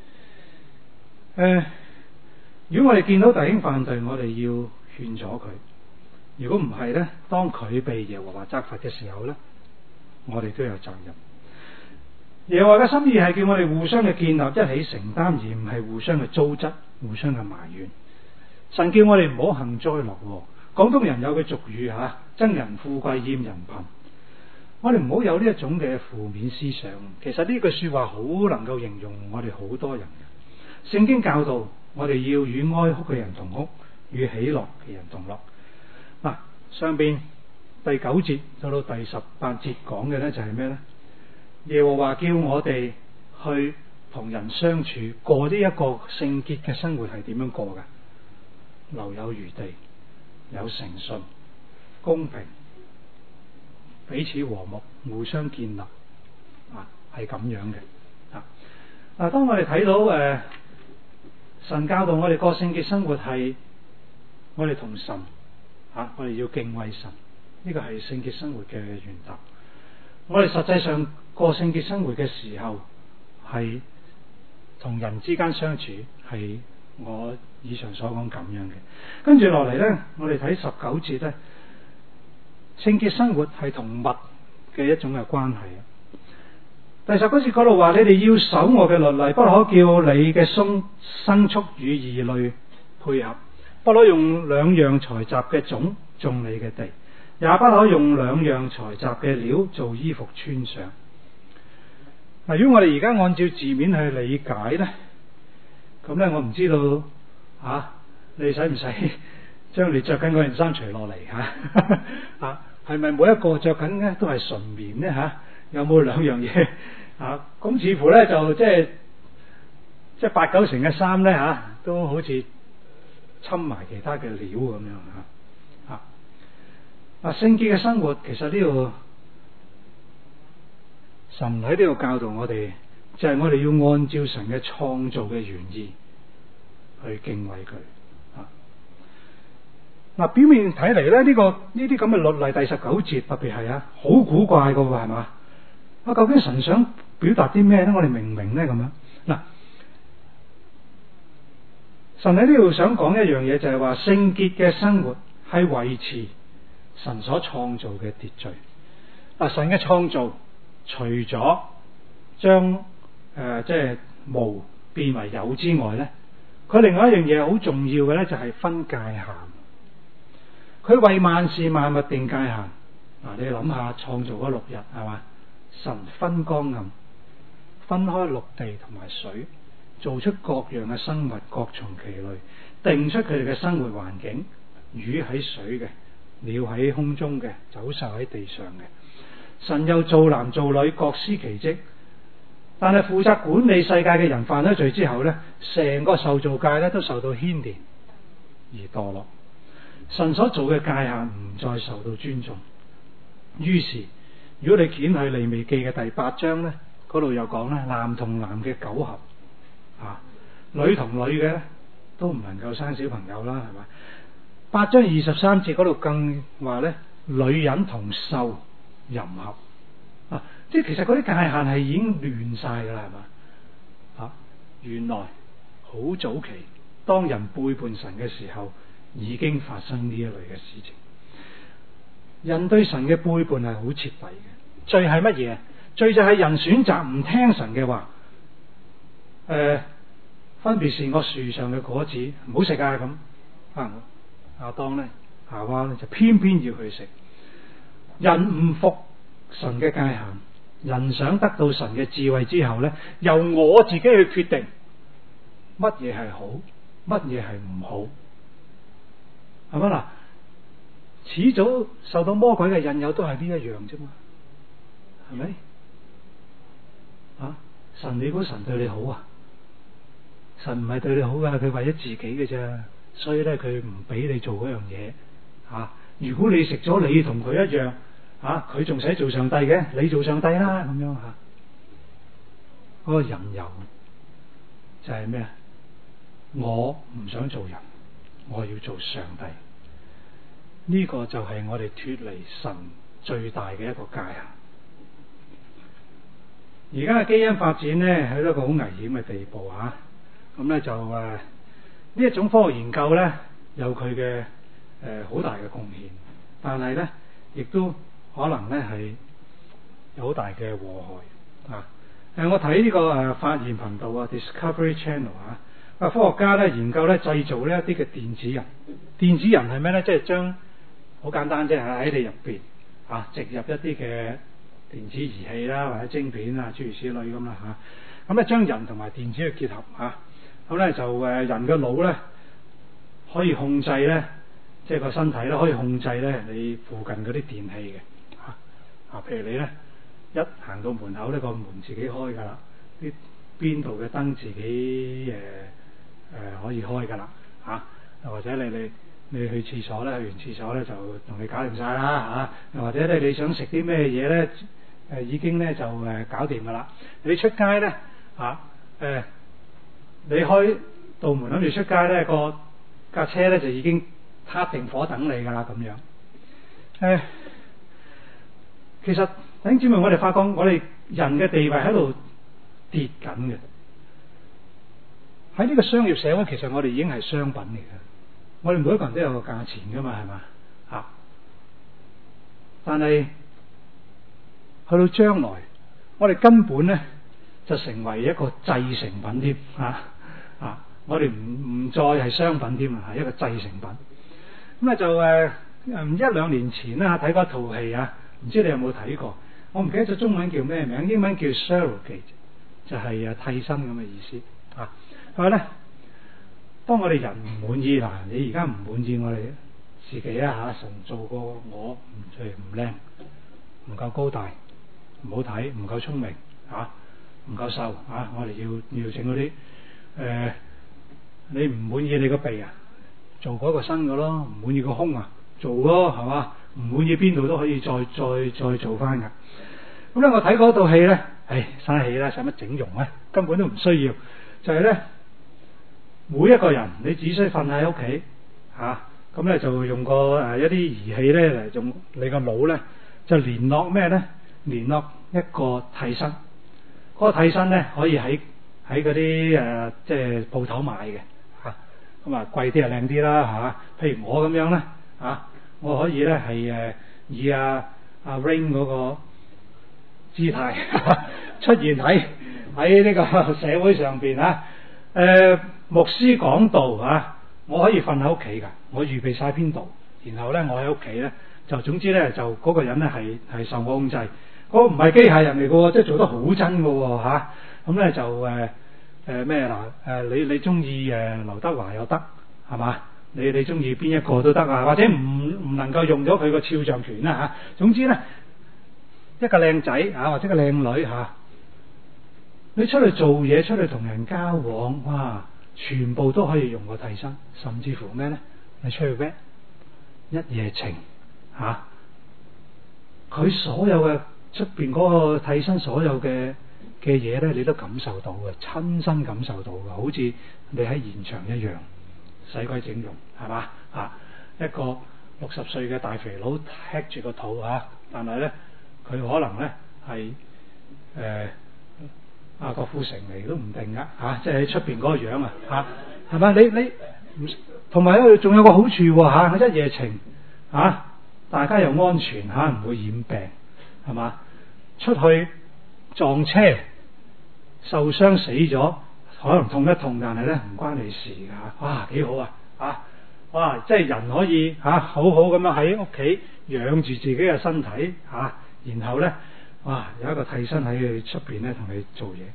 B: 如果我哋見到弟兄犯罪，我哋要勸咗佢；如果唔係呢，當佢被耶和華責罰嘅時候呢，我哋都有責任。耶和華嘅心意係叫我哋互相嘅建立，一起承擔，而唔係互相嘅糟質、互相嘅埋怨。神叫我哋唔好幸災樂禍。廣東人有句俗語憎人富貴厭人貧。我哋唔好有呢一種嘅負面思想。其實呢句說話好能夠形容我哋好多人嘅。聖經教導我哋要與哀哭嘅人同哭，與喜樂嘅人同樂。上邊第9節到到第18節講嘅呢就係咩呢？耶和華叫我哋去同人相處，過呢一個聖潔嘅生活係點樣過㗎？留有餘地，有誠信，公平，彼此和睦，互相建立，係咁樣嘅。當我哋睇到神教導我哋過聖潔生活係我哋同神我哋要敬畏神，呢個係聖潔生活嘅原則。我哋實際上過聖潔生活嘅時候，係同人之間相處，係我以上所講咁樣嘅。跟住落嚟呢，我哋睇19節呢，聖潔生活係同物嘅一種嘅關係。第19節嗰度話：你哋要守我嘅律例，不可叫你嘅牲畜與異類配合，不可用兩樣財雜嘅種種你嘅地，也不可用兩樣財雜嘅料做衣服穿上。如果我哋而家按照字面去理解呢，咁呢，我唔知道你使唔使將你着緊嗰件衫除落嚟係咪每一個着緊呢都係純棉呢有冇兩樣嘢咁似乎呢，就即係8、9成嘅衫呢都好似侵埋其他嘅料咁樣聖潔嘅生活其實呢度神喺呢度教導我哋，就係我哋要按照神嘅創造嘅原意去敬畏佢。表面睇嚟咧，呢啲咁嘅律例第19節特別係好古怪噶喎，係嘛？究竟神想表達啲咩咧？我哋明唔明咧？咁樣神喺呢度想講一樣嘢，就係話聖潔嘅生活係維持神所創造嘅秩序。神嘅創造除咗將即係無變為有之外咧，佢另外一樣嘢好重要嘅咧，就係分界限。佢為萬事萬物定界限。你諗下創造嗰6日係嘛？神分光暗，分開陸地同埋水，做出各樣嘅生物，各從其類，定出佢哋嘅生活環境，魚喺水嘅，鳥喺空中嘅，走獸喺地上嘅。神又造男造女，各司其職。但係負責管理世界嘅人犯咗罪之後呢，成個受造界呢都受到牽連而墮落。神所做嘅界限唔再受到尊重。於是如果你掀去利未記嘅第8章呢，嗰度又講咧，男同男嘅苟合女同女嘅都唔能夠生小朋友啦，係咪？8章23節嗰度更話咧，女人同獸淫合即係其實嗰啲界限係已經亂晒噶啦，係嘛？原來好早期當人背叛神嘅時候，已經發生呢一類嘅事情。人對神嘅背叛係好徹底嘅。罪係乜嘢？罪就係人選擇唔聽神嘅話，分別善惡樹上嘅果子唔好食啊，咁亞當呢，夏娃呢就偏偏要去食。人唔服神嘅界限， 人想得到神嘅智慧之後呢，由我自己去決定乜嘢係好，乜嘢係唔好，係咪嗱？始早受到魔鬼嘅引誘都係呢一樣啫嘛，係咪？啊！你估神對你好啊？神唔係對你好噶，佢為咗自己嘅啫，所以咧佢唔俾你做嗰樣嘢。如果你食咗，你同佢一樣，佢仲使做上帝嘅，你做上帝啦咁樣吓。嗰個引誘就係咩啊？我唔想做人，我要做上帝。呢個就係我哋脫離神最大嘅一個界限。而家嘅基因發展咧，喺一個好危險嘅地步啊！咁咧就呢一種科學研究咧，有佢嘅好大嘅貢獻，但係咧亦都可能咧係有好大嘅禍害啊！我睇呢個發現頻道啊 Discovery Channel 科學家咧研究咧製造呢一啲嘅電子人。電子人係咩咧？即係將好簡單啫，喺你入邊植入一啲嘅電子儀器啦，或者晶片啊，諸如此類咁啦嚇。咁咧將人同埋電子去結合嚇，咁咧就人嘅腦咧可以控制咧，即係個身體咧可以控制咧你附近嗰啲電器嘅嚇。譬如你咧一行到門口呢個門自己開噶啦，啲邊度嘅燈自己可以開噶啦嚇。或者你去廁所咧，去完廁所咧就同你搞掂晒啦嚇。或者你想食啲咩嘢咧？已經咧就搞掂噶啦。你出街咧你開道門諗住出街咧，架車咧就已經撻定火等你噶啦咁樣。其實弟兄姊妹，我哋發覺我哋人嘅地位喺度跌緊嘅。喺呢個商業社會，其實我哋已經係商品嚟嘅。我哋每一個人都有個價錢噶嘛，係嘛但係去到將來，我哋根本咧就成為一個製成品添我哋唔再係商品添啊，係一個製成品。咁咧就一兩年前啦睇過一套戲唔知你有冇睇過？我唔記得咗中文叫咩名，英文叫 surrogate， 就係替身咁嘅意思佢話咧，當我哋人唔滿意你而家唔滿意我哋自己神做過我唔靚，唔夠高大，唔好睇，唔夠聰明唔夠瘦我哋要整嗰啲你唔滿意你個鼻做過一個新嘅咯，唔滿意個胸做咯，係嘛？唔滿意邊度都可以再做翻噶。咁咧我睇嗰套戲咧，嘥氣啦，使乜整容咧？根本都唔需要。就係咧，每一個人你只需瞓喺屋企咁咧就用個一啲儀器咧嚟用你個腦咧就聯絡咩咧？聯絡一個替身。嗰個替身咧可以喺嗰啲即係鋪頭買嘅咁貴啲靚啲啦譬如我咁樣咧我可以咧係以阿 Ring 嗰個姿態出現喺呢個社會上邊牧師講道我可以瞓喺屋企噶，我預備晒邊度，然後咧我喺屋企咧就總之咧就嗰個人咧係受我控制，嗰個唔係機械人嚟嘅，即係做得好真嘅咁咧就咩你中意劉德華又得係嘛？你中意邊一個都得或者唔能夠用咗佢個肖像權啦總之咧一個靚仔或者個靚女你出去做嘢，出去同人交往全部都可以用個替身，甚至乎咩咧？你出去咩一夜情佢所有嘅出邊嗰個替身所有嘅嘢咧，你都感受到嘅，親身感受到嘅，好似你喺現場一樣，使鬼整容係嘛一個60歲嘅大肥佬踢住個肚但係咧佢可能咧係郭富城嚟都唔定噶即係喺出邊嗰個樣係嘛？你同埋咧仲有個好處一夜情大家又安全唔會染病係嘛？出去撞車受傷死咗，可能痛一痛，但係咧唔關你事噶幾好即係人可以好好咁樣喺屋企養住自己嘅身體然後咧哇，有一個替身喺佢出邊咧同你做嘢。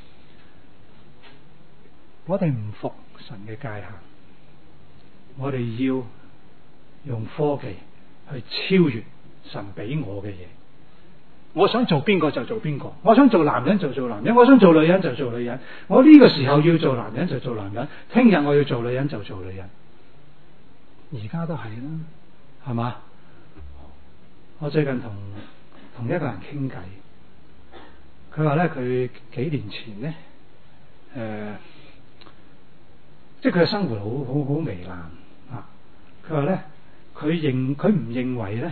B: 我哋唔服神嘅界限，我哋要用科技去超越神俾我嘅嘢。我想做邊個就做邊個，我想做男人就做男人，我想做女人就做女人。我呢個時候要做男人就做男人，聽日我要做女人就做女人。而家都係啦，係嘛？我最近同一個人傾偈，佢話咧佢幾年前咧，即係佢嘅生活好糜爛啊！佢話咧佢唔認為咧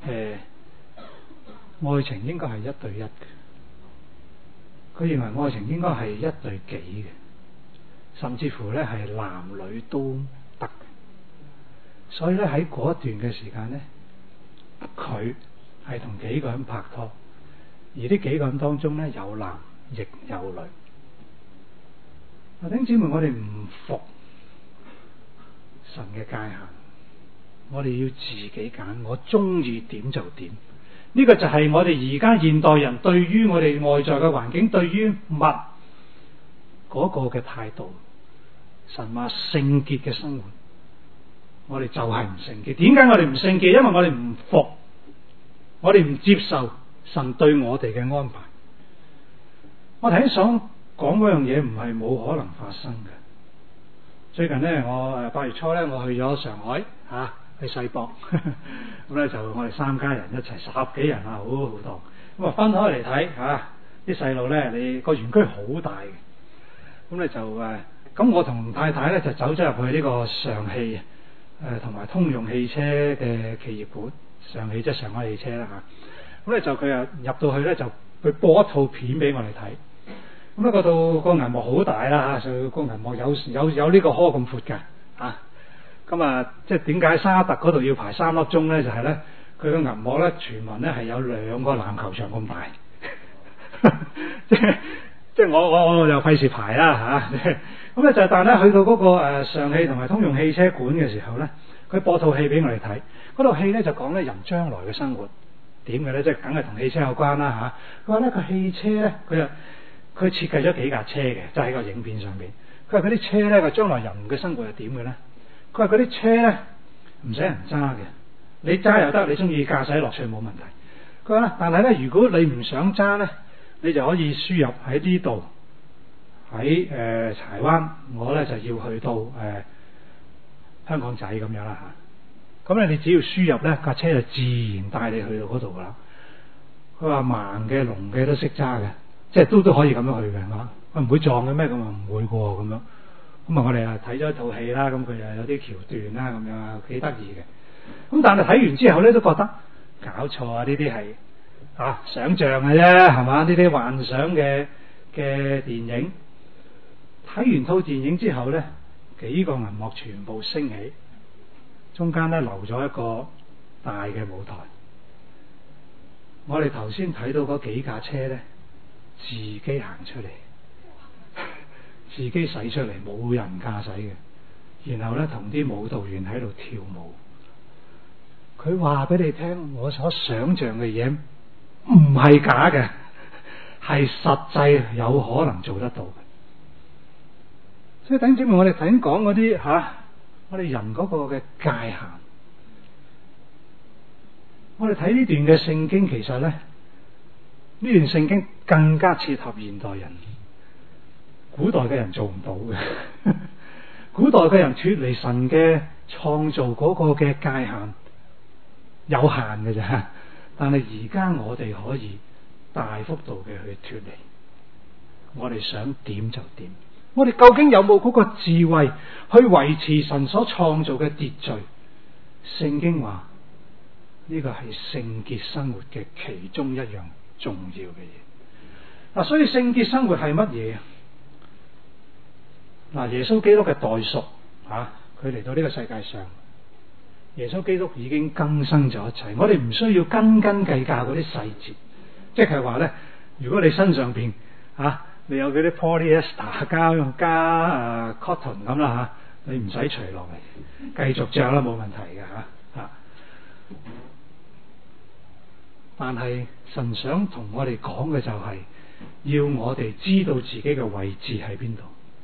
B: 愛情應該係一對一嘅，佢認為愛情應該係一對幾嘅，甚至乎咧係男女都得嘅。所以咧喺嗰一段嘅時間咧，佢係同幾個人拍拖，而呢幾個人當中咧有男亦有女。弟兄姊妹，我哋唔服神嘅界限，我哋要自己揀，我中意點就點。呢個就係我哋而家現代人對於我哋外在嘅環境，對於物嗰個嘅態度。神話聖潔嘅生活，我哋就係唔聖潔。點解我哋唔聖潔？因為我哋唔服，我哋唔接受神對我哋嘅安排。我頭先想講嗰樣嘢唔係冇可能發生嘅。最近咧，我8月初咧，我去咗上海去世博，咁咧就我哋3家人一齊10幾人好多，咁啊分開嚟睇啲細路咧，你個園區好大嘅，咁咧就咁我同太太咧就走咗入去呢個上汽同埋通用汽車嘅企業館，上汽即係上海汽車啦咁咧就佢入到去咧就佢播一套片俾我哋睇。咁咧嗰度個銀幕好大啦嚇，個銀幕有呢個殼咁闊嘅咁即係點解沙特嗰度要排3粒鐘咧？就係咧佢個銀幕咧，傳聞咧係有2個籃球場咁大，即係我又費事排啦嚇。咁咧就但係咧去到嗰個上汽同埋通用汽車館嘅時候咧，佢播套戲俾我哋睇。嗰套戲咧就講咧人將來嘅生活點嘅咧，即係梗係同汽車有關啦嚇。佢話咧個汽車咧佢設計咗幾架車嘅，就喺個影片上邊。佢話嗰啲車咧，個將來人嘅生活係點嘅咧？佢話嗰啲車咧唔使人揸嘅，你揸又得，你中意駕駛落去冇問題。佢話咧，但係咧，如果你唔想揸咧，你就可以輸入喺呢度，喺柴灣，我咧就要去到香港仔咁樣啦嚇。咁咧，你只要輸入咧，架車就自然帶你去到嗰度噶啦。佢話盲嘅、聾嘅都識揸嘅。即係都可以咁樣去嘅，係嘛？唔會撞嘅咩？咁啊唔會喎，咁樣。咁我哋睇咗一套戲啦，咁佢又有啲橋段啦，咁樣幾得意嘅。咁但係睇完之後咧，都覺得搞錯啊！呢啲係想像嘅啫，係嘛？呢啲幻想嘅電影。睇完套電影之後咧，幾個銀幕全部升起，中間咧留咗一個大嘅舞台。我哋頭先睇到嗰幾架車咧，自己行出嚟，自己駛出嚟，冇人駕駛嘅。然後咧，同啲舞蹈員喺度跳舞。佢話俾你聽，我所想象嘅嘢唔係假嘅，係實際有可能做得到嘅。所以弟兄姊妹，我哋頭先講嗰啲我哋人嗰個嘅界限，我哋睇呢段嘅聖經，其實咧呢段聖經更加切合現代人。古代嘅人做唔到嘅，古代嘅人脫離神嘅創造嗰個嘅界限有限嘅啫。但係而家我哋可以大幅度嘅去脫離，我哋想點就點。我哋究竟有冇嗰個智慧去維持神所創造嘅秩序？聖經話呢個係聖潔生活嘅其中一樣重要嘅嘢。所以聖潔生活係乜嘢？耶穌基督嘅代贖佢嚟到呢個世界上，耶穌基督已經更新咗一切，我哋唔需要斤斤計較嗰啲細節。即係話咧，如果你身上邊你有嗰啲 polyester 加cotton 咁啦你唔使除落嚟，繼續着啦，冇問題嘅但係神想同我哋講嘅就係要我哋知道自己嘅位置喺邊度。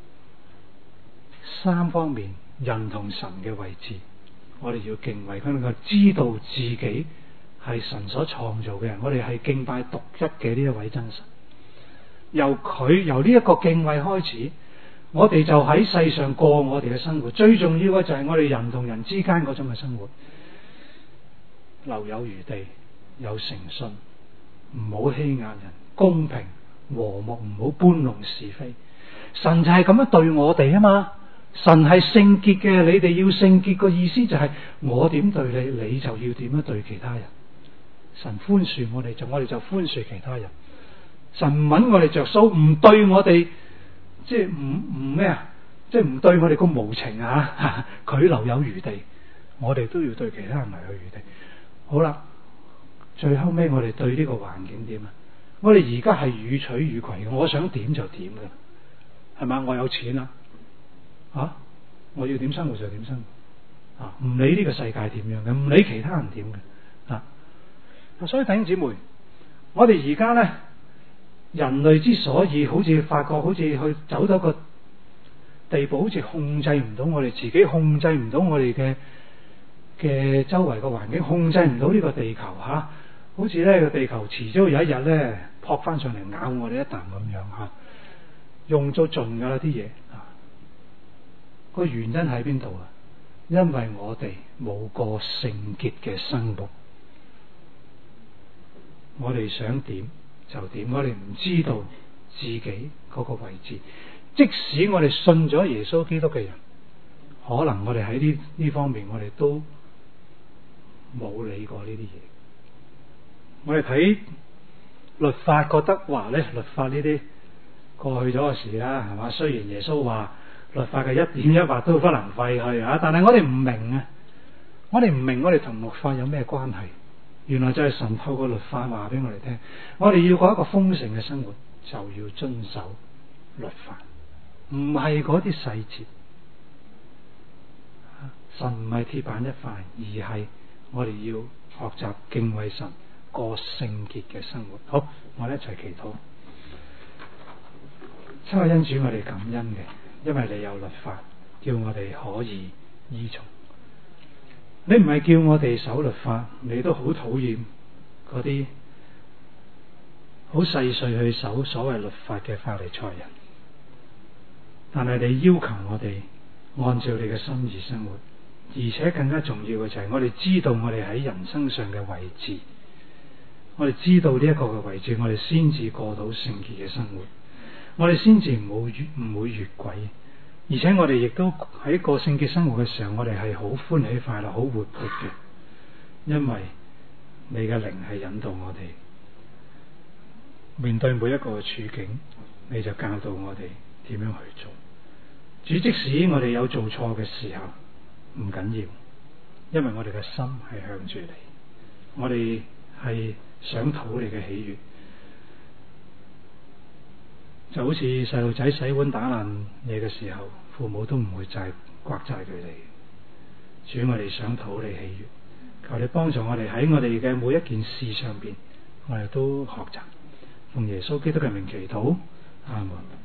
B: 三方面，人同神嘅位置，我哋要敬畏佢，能夠知道自己係神所創造嘅人，我哋係敬拜獨一嘅呢一位真神。由呢一個敬畏開始，我哋就喺世上過我哋嘅生活。最重要嘅就係我哋人同人之間嗰種嘅生活，留有餘地，有誠信，唔好欺壓人，公平和睦，唔好搬弄是非。神就係咁樣對我哋啊嘛。神係聖潔嘅，你哋要聖潔，個意思就係我點對你，你就要點樣對其他人。神寬恕我哋就寬恕其他人。神唔揾我哋着數，唔對我哋即係唔咩啊，即係唔對我哋咁無情啊！佢留有餘地，我哋都要對其他人留有餘地。好啦，最後尾我哋對呢個環境點啊？我哋而家係予取予攜，我想點就點噶，係嘛？我有錢啦。我要點生活就點生活，唔理呢個世界點樣嘅，唔理其他人點嘅，所以弟兄姊妹，我哋而家咧，人類之所以好似發覺，好似去走到個地步，好似控制唔到我哋自己，控制唔到我哋嘅周圍個環境，控制唔到呢個地球好似咧個地球遲早有一日咧撲翻上嚟咬我哋一啖咁樣用咗盡噶啦啲嘢。個原因喺邊度啊？因為我哋冇過聖潔嘅生活，我哋想點就點，我哋唔知道自己嗰個位置。即使我哋信咗耶穌基督嘅人，可能我哋喺呢方面我哋都冇理過呢啲嘢。我哋睇律法覺得話咧，律法呢啲過去咗嘅事啦，係嘛？雖然耶穌話律法嘅一點一劃都不能廢去但係我哋唔明啊！我哋唔明我哋同律法有咩關係？原來就係神透過律法話俾我哋聽，我哋要過一個豐盛嘅生活，就要遵守律法，唔係嗰啲細節。神唔係鐵板一塊，而係我哋要學習敬畏神，過聖潔嘅生活。好，我哋一齊祈禱。親愛恩主，我哋感恩嘅。因為你有律法，叫我哋可以依從。你唔係叫我哋守律法，你都好討厭嗰啲好細碎去守所謂律法嘅法利賽人。但係你要求我哋按照你嘅心意生活，而且更加重要嘅就係我哋知道我哋喺人生上嘅位置，我哋知道呢一個嘅位置，我哋先至過到聖潔嘅生活。我哋先至唔會越軌，而且我哋亦都喺過聖潔生活嘅時候，我哋係好歡喜快樂、好活潑嘅，因為你嘅靈係引導我哋面對每一個處境，你就教導我哋點樣去做。主，即使我哋有做錯嘅時候，唔緊要，因為我哋嘅心係向住你，我哋係想討你嘅喜悅。就好似細路仔洗碗打爛嘢嘅時候，父母都唔會責怪佢哋。主，我哋想討你喜悅，求你幫助我哋喺我哋嘅每一件事上邊，我哋都學習，奉耶穌基督嘅名祈禱，阿門。